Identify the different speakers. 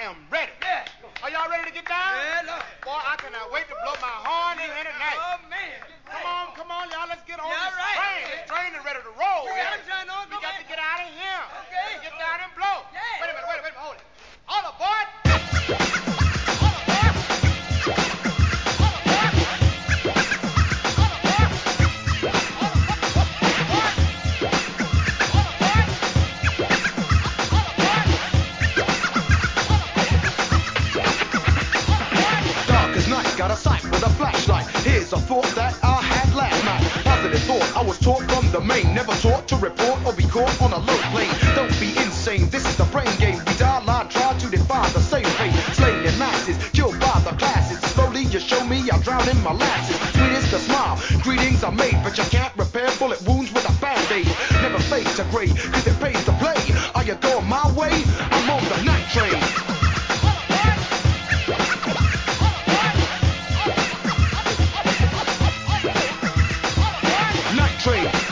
Speaker 1: am ready.
Speaker 2: Yeah.
Speaker 1: Are y'all ready to get down?
Speaker 2: Yeah, Lord.
Speaker 1: Boy, I cannot wait to blow my horn in here tonight.
Speaker 2: Oh, man.
Speaker 1: Come on, y'all. Let's get on
Speaker 2: Yeah,
Speaker 1: this
Speaker 2: right.
Speaker 1: train. This train is ready to roll.
Speaker 2: Yeah, I'm trying to
Speaker 1: We got to get out of here.
Speaker 2: Okay.
Speaker 1: Get down and blow.
Speaker 2: Yeah.
Speaker 1: Wait a minute, hold it. All aboard.
Speaker 3: Got a sight with a flashlight. Here's a thought that I had last night. Positive thought, I was taught from the main. Never taught to report or be caught on a low plane. Don't be insane, this is the brain game. We dial, I try to defy the same fate. Slain in masses, killed by the classes. Slowly you show me I drown in molasses. Sweetest the smile, greetings are made, but you can't repair bullet wounds with a band-aid. Never fade to gray, cause it pays to play. Are you going my way? I'm on the night train. Night train.